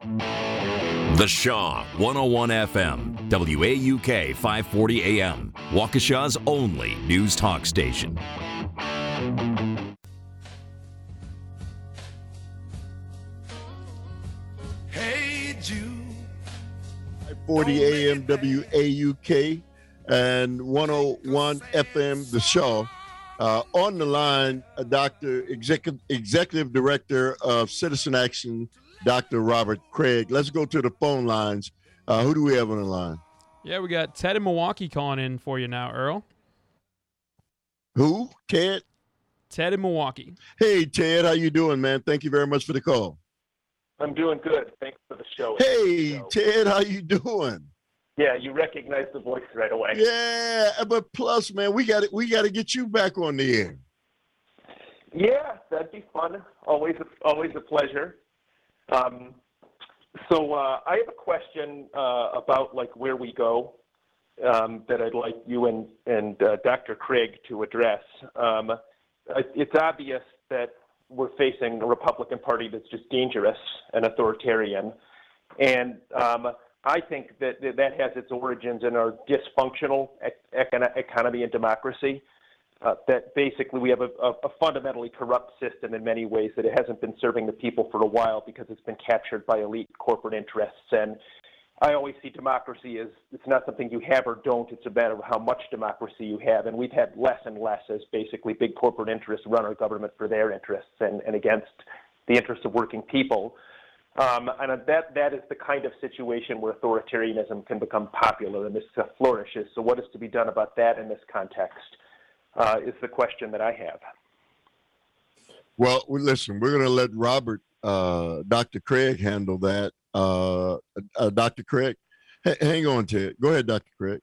The Shaw 101 FM, WAUK 540 AM, Waukesha's only news talk station. Hey Jude. 540 AM WAUK and 101 FM The Shaw. On the line, Executive Director of Citizen Action, Dr. Robert Craig. Let's go to the phone lines. Who do we have on the line? Yeah, we got Ted in Milwaukee calling in for you now, Earl. Who? Ted? Ted in Milwaukee. Hey, Ted. How you doing, man? Thank you very much for the call. I'm doing good. Thanks for the show. Hey, Ted. How you doing? Yeah, you recognize the voice right away. Yeah, but plus, man, we got to get you back on the air. Yeah, that'd be fun. Always a pleasure. So I have a question about like where we go that I'd like you and Dr. Craig to address. It's obvious that we're facing a Republican Party that's just dangerous and authoritarian, and I think that has its origins in our dysfunctional economy and democracy. That basically we have a fundamentally corrupt system in many ways, that it hasn't been serving the people for a while because it's been captured by elite corporate interests. And I always see democracy as it's not something you have or don't, it's a matter of how much democracy you have. And we've had less and less as basically big corporate interests run our government for their interests and against the interests of working people. And that is the kind of situation where authoritarianism can become popular and this flourishes. So what is to be done about that in this context is the question that I have. Well, listen, we're going to let Robert, Dr. Craig, handle that. Dr. Craig, hang on, Ted. Go ahead, Dr. Craig.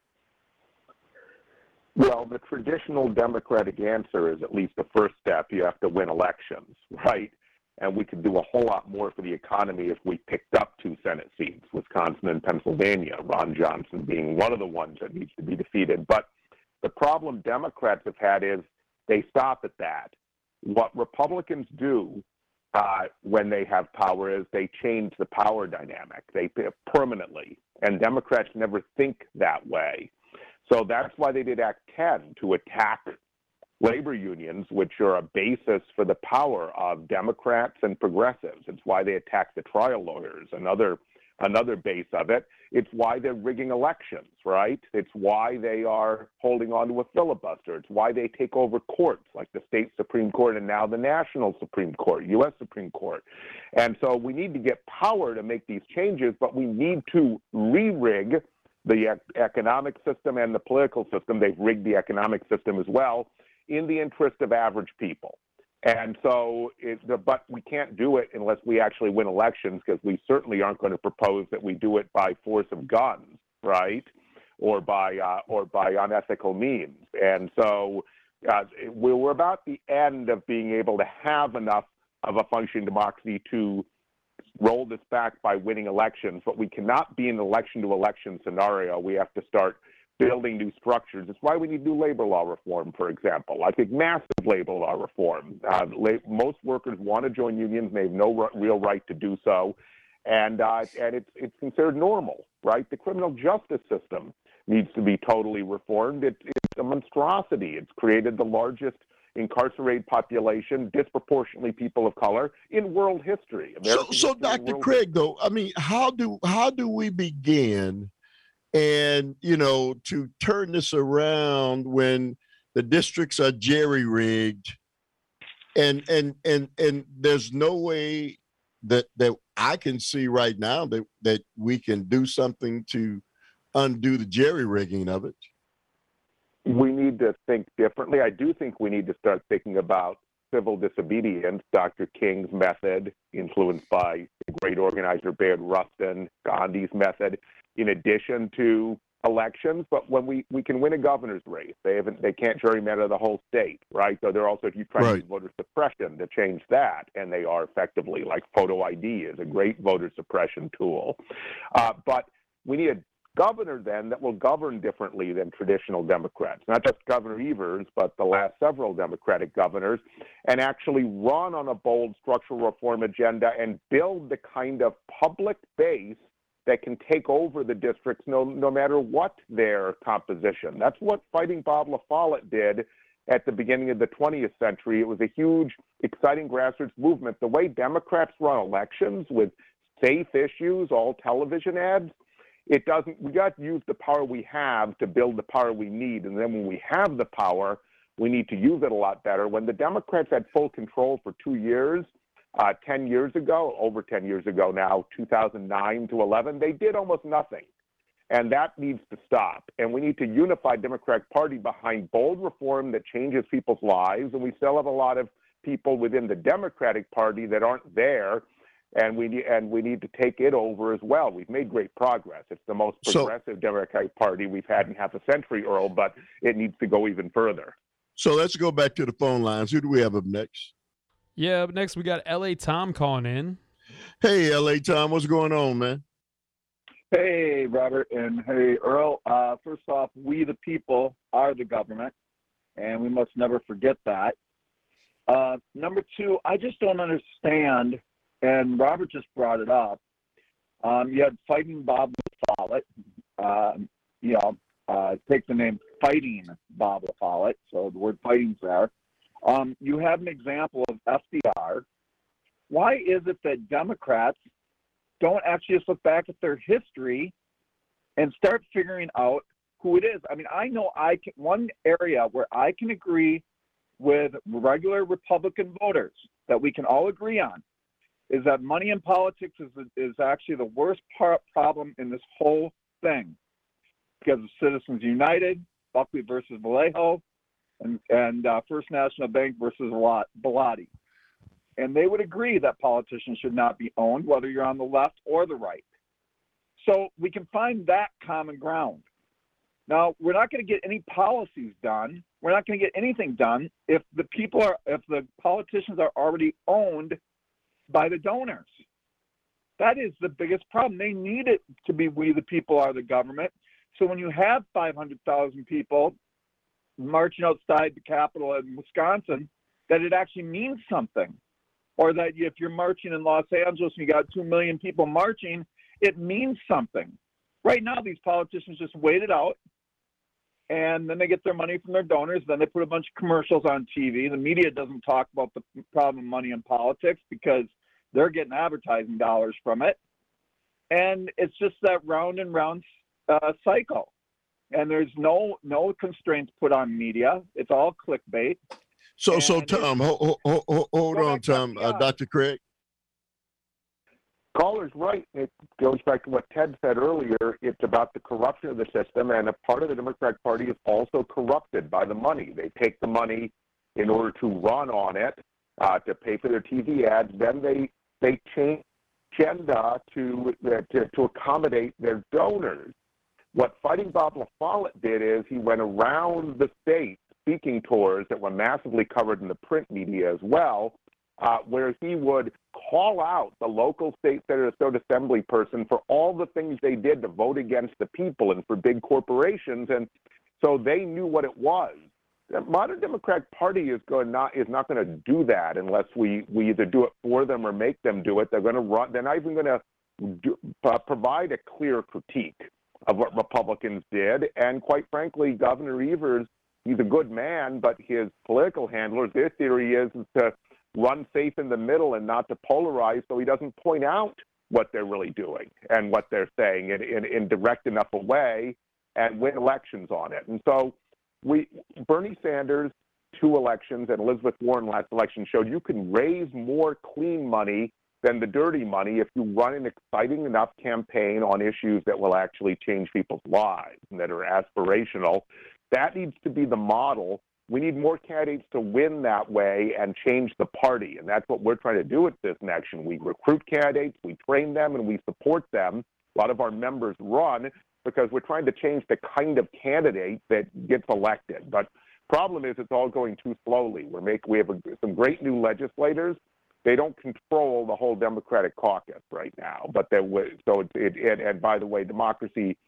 Well, the traditional Democratic answer is at least the first step. You have to win elections, right? And we could do a whole lot more for the economy if we picked up 2 Senate seats, Wisconsin and Pennsylvania, Ron Johnson being one of the ones that needs to be defeated. But the problem Democrats have had is they stop at that. What Republicans do when they have power is they change the power dynamic. They permanently, and Democrats never think that way. So that's why they did Act 10 to attack labor unions, which are a basis for the power of Democrats and progressives. It's why they attack the trial lawyers, another base of it. It's why they're rigging elections, right? It's why they are holding on to a filibuster. It's why they take over courts like the state Supreme Court and now the national Supreme Court, U.S. Supreme Court. And so we need to get power to make these changes, but we need to re-rig the economic system and the political system. They've rigged the economic system as well in the interest of average people. And so, but we can't do it unless we actually win elections, because we certainly aren't going to propose that we do it by force of guns, right, or by unethical means. And so, we're about the end of being able to have enough of a functioning democracy to roll this back by winning elections. But we cannot be in an election-to-election scenario. We have to start building new structures. It's why we need new labor law reform, for example. I think massive labor law reform. Most workers want to join unions, and they have no real right to do so, and it's considered normal, right? The criminal justice system needs to be totally reformed. It's a monstrosity. It's created the largest incarcerated population, disproportionately people of color, in world history. So Dr. Craig, though, I mean, how do we begin and, to turn this around when the districts are jerry-rigged and there's no way that I can see right now that we can do something to undo the jerry-rigging of it? We need to think differently. I do think we need to start thinking about civil disobedience, Dr. King's method, influenced by the great organizer Bayard Rustin, Gandhi's method, in addition to elections. But when we can win a governor's race, they can't gerrymander the whole state, right? So they're also, if you try to use voter suppression to change that, and they are effectively, like photo ID is a great voter suppression tool. But we need a governor then that will govern differently than traditional Democrats, not just Governor Evers, but the last several Democratic governors, and actually run on a bold structural reform agenda and build the kind of public base that can take over the districts no matter what their composition. That's what Fighting Bob La Follette did at the beginning of the 20th century. It was a huge, exciting grassroots movement. The way Democrats run elections with safe issues, all television ads, we got to use the power we have to build the power we need. And then when we have the power, we need to use it a lot better. When the Democrats had full control for 2 years, 10 years ago, over 10 years ago now, 2009 to 11, they did almost nothing. And that needs to stop. And we need to unify the Democratic Party behind bold reform that changes people's lives. And we still have a lot of people within the Democratic Party that aren't there. And we need to take it over as well. We've made great progress. It's the most progressive Democratic Party we've had in half a century, Earl, but it needs to go even further. So let's go back to the phone lines. Who do we have up next? Yeah, up next we got L.A. Tom calling in. Hey, L.A. Tom, what's going on, man? Hey, Robert, and hey, Earl. First off, we the people are the government, and we must never forget that. Number two, I just don't understand, and Robert just brought it up. You had Fighting Bob La Follette. Take the name Fighting Bob La Follette, so the word fighting's there. You have an example of FDR. Why is it that Democrats don't actually just look back at their history and start figuring out who it is? I mean, I know one area where I can agree with regular Republican voters that we can all agree on is that money in politics is actually the worst problem in this whole thing, because of Citizens United, Buckley versus Vallejo, and First National Bank versus Bellotti. And they would agree that politicians should not be owned, whether you're on the left or the right. So we can find that common ground. Now, we're not going to get any policies done. We're not going to get anything done if the politicians are already owned by the donors. That is the biggest problem. They need it to be we the people are the government. So when you have 500,000 people marching outside the Capitol in Wisconsin, that it actually means something. Or that if you're marching in Los Angeles and you got 2 million people marching, it means something. Right now, these politicians just wait it out, and then they get their money from their donors. Then they put a bunch of commercials on TV. The media doesn't talk about the problem of money in politics because they're getting advertising dollars from it. And it's just that round and round cycle. And there's no constraints put on media. It's all clickbait. So Tom, hold on, Tom. Dr. Craig? Caller's right. It goes back to what Ted said earlier. It's about the corruption of the system, and a part of the Democratic Party is also corrupted by the money. They take the money in order to run on it, to pay for their TV ads. Then they change agenda to accommodate their donors. What Fighting Bob La Follette did is he went around the state speaking tours that were massively covered in the print media as well, where he would call out the local state senator, state assembly person for all the things they did to vote against the people and for big corporations, and so they knew what it was. The modern Democratic Party is not going to do that unless we either do it for them or make them do it. They're going to run. They're not even going to provide a clear critique of what Republicans did. And quite frankly, Governor Evers, he's a good man, but his political handlers, their theory is to run safe in the middle and not to polarize, so he doesn't point out what they're really doing and what they're saying in direct enough a way and win elections on it. And so Bernie Sanders, 2 elections, and Elizabeth Warren last election showed you can raise more clean money than the dirty money if you run an exciting enough campaign on issues that will actually change people's lives and that are aspirational. That needs to be the model. We need more candidates to win that way and change the party, and that's what we're trying to do at Citizen Action. We recruit candidates, we train them, and we support them. A lot of our members run because we're trying to change the kind of candidate that gets elected. But problem is it's all going too slowly. We have some great new legislators. They don't control the whole Democratic caucus right now, but and by the way, democracy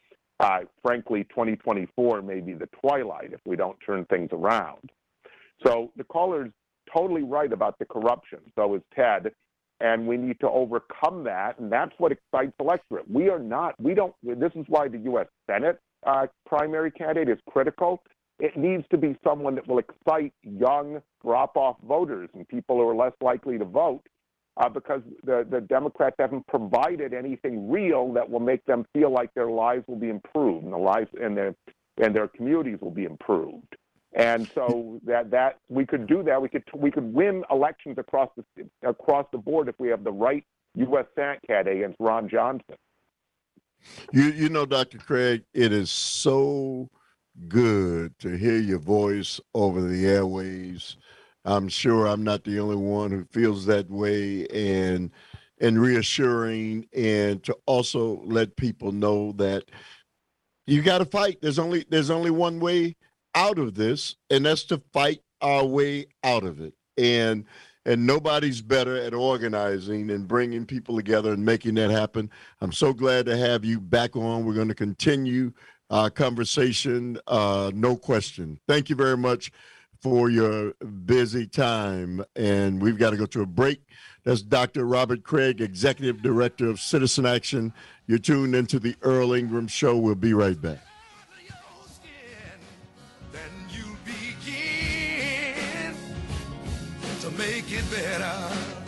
frankly, 2024 may be the twilight if we don't turn things around. So the caller's totally right about the corruption. So is Ted. And we need to overcome that, and that's what excites the electorate. This is why the U.S. Senate primary candidate is critical. It needs to be someone that will excite young drop-off voters and people who are less likely to vote because the Democrats haven't provided anything real that will make them feel like their lives will be improved and their communities will be improved. And so that we could do that. We could win elections across the board if we have the right U.S. Senate candidate against Ron Johnson. You know, Dr. Craig, it is so good to hear your voice over the airwaves. I'm sure I'm not the only one who feels that way, and reassuring, and to also let people know that you got to fight. There's only one way out of this, and that's to fight our way out of it. And nobody's better at organizing and bringing people together and making that happen. I'm so glad to have you back on. We're going to continue our conversation, no question. Thank you very much for your busy time. And we've got to go to a break. That's Dr. Robert Craig, Executive Director of Citizen Action. You're tuned into the Earl Ingram Show. We'll be right back. Make it better.